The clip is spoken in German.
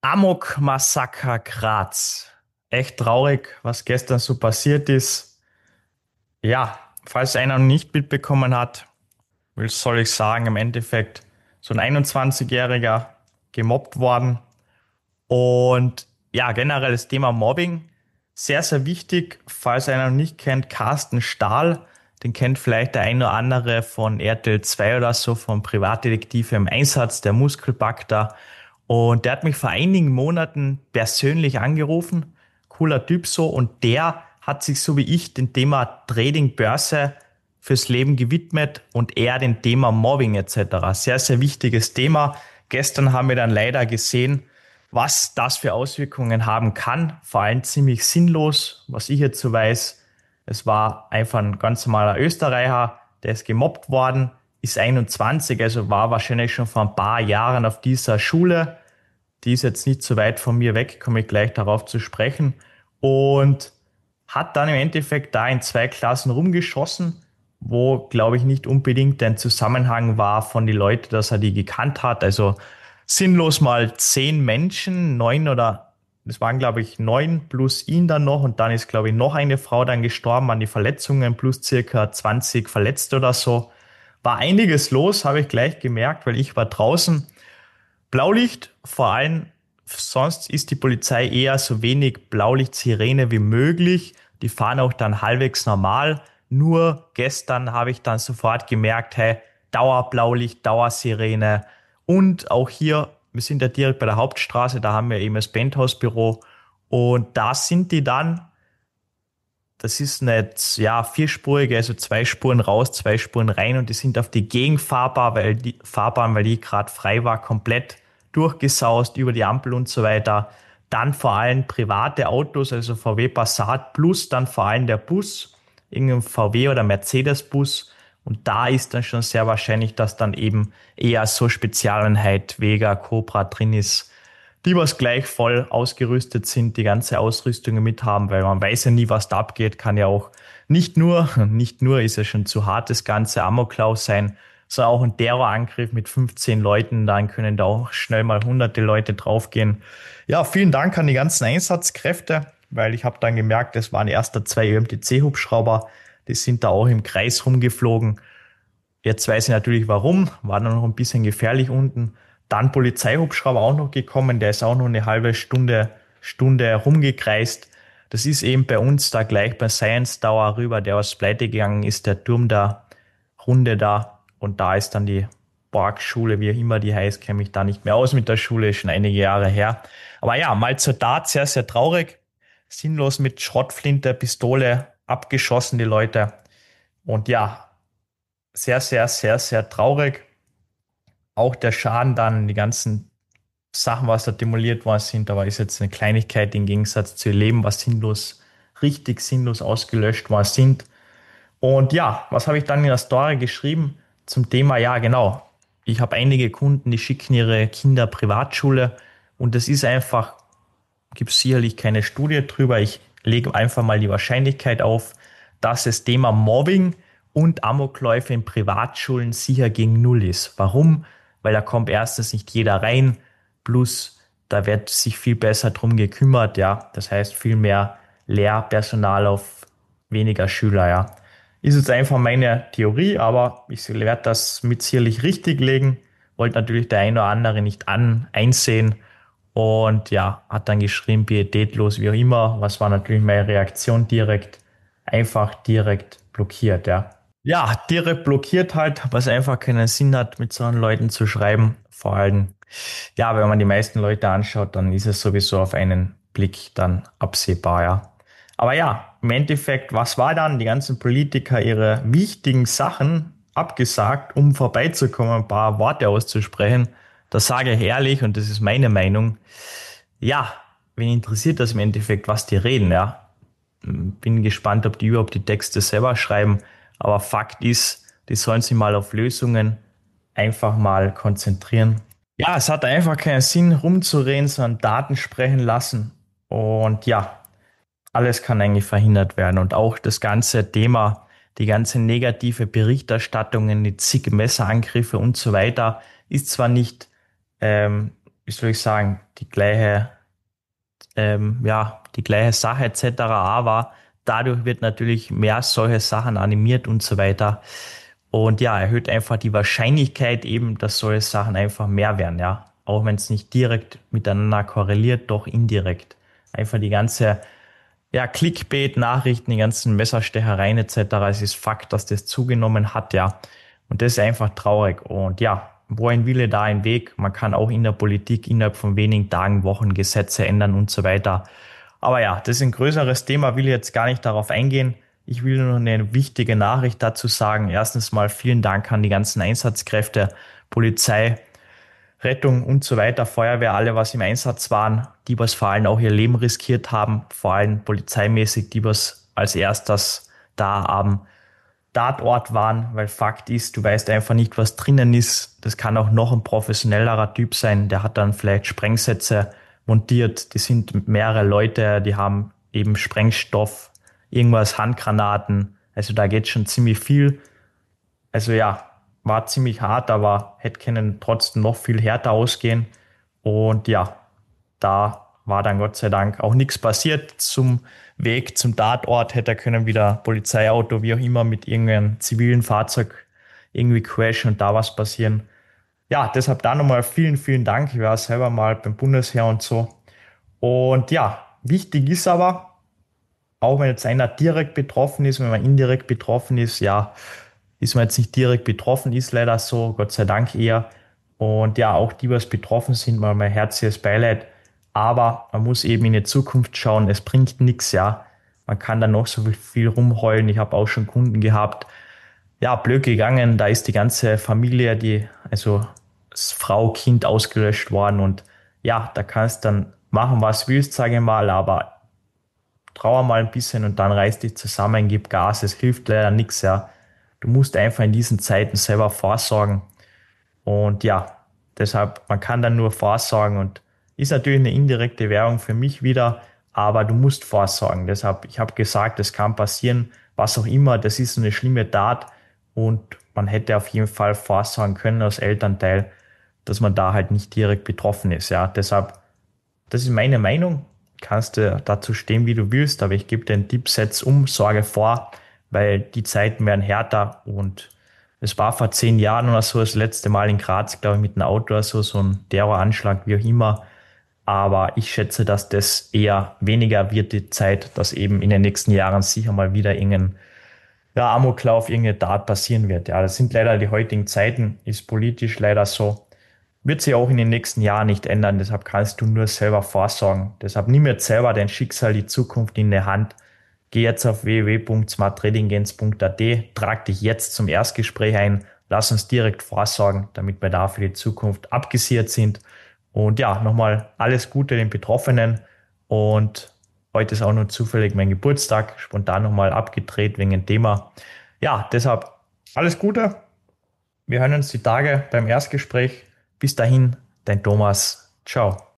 Amok-Massaker Graz. Echt traurig, was gestern so passiert ist. Ja, falls einer noch nicht mitbekommen hat, soll ich sagen, im Endeffekt so ein 21-Jähriger gemobbt worden. Und ja, generell das Thema Mobbing, sehr, sehr wichtig. Falls einer noch nicht kennt, Carsten Stahl, den kennt vielleicht der ein oder andere von RTL 2 oder so, vom Privatdetektive im Einsatz, der Muskelbacter. Und der hat mich vor einigen Monaten persönlich angerufen. Cooler Typ so. Und der hat sich so wie ich dem Thema Trading Börse fürs Leben gewidmet und er dem Thema Mobbing etc. Sehr, sehr wichtiges Thema. Gestern haben wir dann leider gesehen, was das für Auswirkungen haben kann. Vor allem ziemlich sinnlos, was ich jetzt so weiß. Es war einfach ein ganz normaler Österreicher, der ist gemobbt worden, ist 21, also war wahrscheinlich schon vor ein paar Jahren auf dieser Schule. Die ist jetzt nicht so weit von mir weg, komme ich gleich darauf zu sprechen. Und hat dann im Endeffekt da in zwei Klassen rumgeschossen, wo, glaube ich, nicht unbedingt ein Zusammenhang war von den Leuten, dass er die gekannt hat. Also sinnlos mal 10 Menschen, neun oder es waren, glaube ich, neun plus ihn dann noch und dann ist, glaube ich, noch eine Frau dann gestorben an die Verletzungen plus circa 20 Verletzte oder so. War einiges los, habe ich gleich gemerkt, weil ich war draußen. Blaulicht, vor allem, sonst ist die Polizei eher so wenig Blaulichtsirene wie möglich. Die fahren auch dann halbwegs normal. Nur gestern habe ich dann sofort gemerkt, hey, Dauerblaulicht, Dauersirene. Und auch hier, wir sind ja direkt bei der Hauptstraße, da haben wir eben das Penthouse-Büro. Und da sind die dann, das ist nicht, ja, vierspurige, also 2 Spuren raus, 2 Spuren rein und die sind auf die Fahrbahn, weil die gerade frei war, komplett durchgesaust über die Ampel und so weiter. Dann vor allem private Autos, also VW Passat plus dann vor allem der Bus, irgendein VW oder Mercedes-Bus. Und da ist dann schon sehr wahrscheinlich, dass dann eben eher so Spezialeinheit Vega, Cobra drin ist, die was gleich voll ausgerüstet sind, die ganze Ausrüstung mit haben, weil man weiß ja nie, was da abgeht, kann ja auch nicht nur ist ja schon zu hart, das ganze Amoklauf sein, sondern auch ein Terrorangriff mit 15 Leuten, dann können da auch schnell mal hunderte Leute draufgehen. Ja, vielen Dank an die ganzen Einsatzkräfte, weil ich habe dann gemerkt, es waren erst da 2 ÖMTC-Hubschrauber, die sind da auch im Kreis rumgeflogen. Jetzt weiß ich natürlich warum, war dann noch ein bisschen gefährlich unten. Dann Polizeihubschrauber auch noch gekommen, der ist auch noch eine halbe Stunde rumgekreist. Das ist eben bei uns da gleich bei Science Tower rüber, der aus Pleite gegangen ist, der Turm da, Runde da. Und da ist dann die Borgschule, wie immer die heißt, kenne mich da nicht mehr aus mit der Schule, ist schon einige Jahre her. Aber ja, mal zur Tat, sehr, sehr traurig. Sinnlos mit Schrotflinte, Pistole abgeschossen, die Leute. Und ja, sehr, sehr, sehr, sehr traurig. Auch der Schaden dann, die ganzen Sachen, was da demoliert worden sind, aber ist jetzt eine Kleinigkeit im Gegensatz zu ihr Leben, was sinnlos, richtig sinnlos ausgelöscht worden sind. Und ja, was habe ich dann in der Story geschrieben zum Thema? Ja, genau. Ich habe einige Kunden, die schicken ihre Kinder Privatschule und das ist einfach, gibt es sicherlich keine Studie drüber. Ich lege einfach mal die Wahrscheinlichkeit auf, dass das Thema Mobbing und Amokläufe in Privatschulen sicher gegen Null ist. Warum? Weil da kommt erstens nicht jeder rein, plus da wird sich viel besser drum gekümmert, ja. Das heißt viel mehr Lehrpersonal auf weniger Schüler, ja. Ist jetzt einfach meine Theorie, aber ich werde das mit sicherlich richtig legen. Wollte natürlich der ein oder andere nicht einsehen. Und ja, hat dann geschrieben, pietätlos wie auch immer. Was war natürlich meine Reaktion direkt? Einfach direkt blockiert, ja. Ja, direkt blockiert halt, was einfach keinen Sinn hat, mit so Leuten zu schreiben. Vor allem, ja, wenn man die meisten Leute anschaut, dann ist es sowieso auf einen Blick dann absehbar, ja. Aber ja, im Endeffekt, was war dann? Die ganzen Politiker ihre wichtigen Sachen abgesagt, um vorbeizukommen, ein paar Worte auszusprechen. Das sage ich ehrlich und das ist meine Meinung. Ja, wen interessiert das im Endeffekt, was die reden, ja? Bin gespannt, ob die überhaupt die Texte selber schreiben. Aber Fakt ist, die sollen sich mal auf Lösungen einfach mal konzentrieren. Ja, es hat einfach keinen Sinn, rumzureden, sondern Daten sprechen lassen. Und ja, alles kann eigentlich verhindert werden. Und auch das ganze Thema, die ganze negative Berichterstattungen, die zig Messerangriffe und so weiter, ist zwar nicht wie soll ich sagen, die gleiche Sache etc. Aber dadurch wird natürlich mehr solche Sachen animiert und so weiter. Und ja, erhöht einfach die Wahrscheinlichkeit eben, dass solche Sachen einfach mehr werden, ja. Auch wenn es nicht direkt miteinander korreliert, doch indirekt. Einfach die ganze, ja, Clickbait-Nachrichten, die ganzen Messerstechereien etc. Es ist Fakt, dass das zugenommen hat, ja. Und das ist einfach traurig. Und ja, wo ein Wille, da ein Weg. Man kann auch in der Politik innerhalb von wenigen Tagen, Wochen Gesetze ändern und so weiter. Aber ja, das ist ein größeres Thema, will jetzt gar nicht darauf eingehen. Ich will nur noch eine wichtige Nachricht dazu sagen. Erstens mal vielen Dank an die ganzen Einsatzkräfte, Polizei, Rettung und so weiter, Feuerwehr, alle, was im Einsatz waren, die was vor allem auch ihr Leben riskiert haben, vor allem polizeimäßig, die was als erstes da am Tatort waren, weil Fakt ist, du weißt einfach nicht, was drinnen ist. Das kann auch noch ein professionellerer Typ sein, der hat dann vielleicht Sprengsätze montiert, die sind mehrere Leute, die haben eben Sprengstoff, irgendwas, Handgranaten, also da geht schon ziemlich viel. Also ja, war ziemlich hart, aber hätte können trotzdem noch viel härter ausgehen. Und ja, da war dann Gott sei Dank auch nichts passiert. Zum Weg zum Tatort hätte er können wieder Polizeiauto, wie auch immer, mit irgendeinem zivilen Fahrzeug irgendwie crashen und da was passieren. Ja, deshalb da nochmal vielen, vielen Dank. Ich war selber mal beim Bundesheer und so. Und ja, wichtig ist aber, auch wenn jetzt einer direkt betroffen ist, wenn man indirekt betroffen ist, ja, ist man jetzt nicht direkt betroffen, ist leider so, Gott sei Dank eher. Und ja, auch die, was betroffen sind, mal mein herzliches Beileid. Aber man muss eben in die Zukunft schauen, es bringt nichts, ja. Man kann da noch so viel rumheulen. Ich habe auch schon Kunden gehabt, ja, blöd gegangen. Da ist die ganze Familie, also Frau, Kind ausgelöscht worden. Und ja, da kannst dann machen, was willst, sage ich mal, aber trauer mal ein bisschen und dann reiß dich zusammen, gib Gas. Es hilft leider nichts, ja. Du musst einfach in diesen Zeiten selber vorsorgen. Und ja, deshalb, man kann dann nur vorsorgen und ist natürlich eine indirekte Währung für mich wieder, aber du musst vorsorgen. Deshalb, ich habe gesagt, es kann passieren, was auch immer, das ist eine schlimme Tat und man hätte auf jeden Fall vorsorgen können als Elternteil, dass man da halt nicht direkt betroffen ist. Ja, deshalb, das ist meine Meinung. Kannst du dazu stehen, wie du willst, aber ich gebe dir einen Tipp, setz um, sorge vor, weil die Zeiten werden härter und es war vor 10 Jahren oder so das letzte Mal in Graz, glaube ich, mit einem Auto oder so, so ein Terroranschlag, wie auch immer. Aber ich schätze, dass das eher weniger wird, die Zeit, dass eben in den nächsten Jahren sicher mal wieder irgendein, ja, Amoklauf, irgendeine Tat passieren wird. Ja, das sind leider die heutigen Zeiten, ist politisch leider so. Wird sich auch in den nächsten Jahren nicht ändern, deshalb kannst du nur selber vorsorgen. Deshalb nimm jetzt selber dein Schicksal, die Zukunft in der Hand. Geh jetzt auf www.smarttradinggains.at, trag dich jetzt zum Erstgespräch ein, lass uns direkt vorsorgen, damit wir da für die Zukunft abgesichert sind. Und ja, nochmal alles Gute den Betroffenen und heute ist auch nur zufällig mein Geburtstag, spontan nochmal abgedreht wegen dem Thema. Ja, deshalb alles Gute. Wir hören uns die Tage beim Erstgespräch. Bis dahin, dein Thomas. Ciao.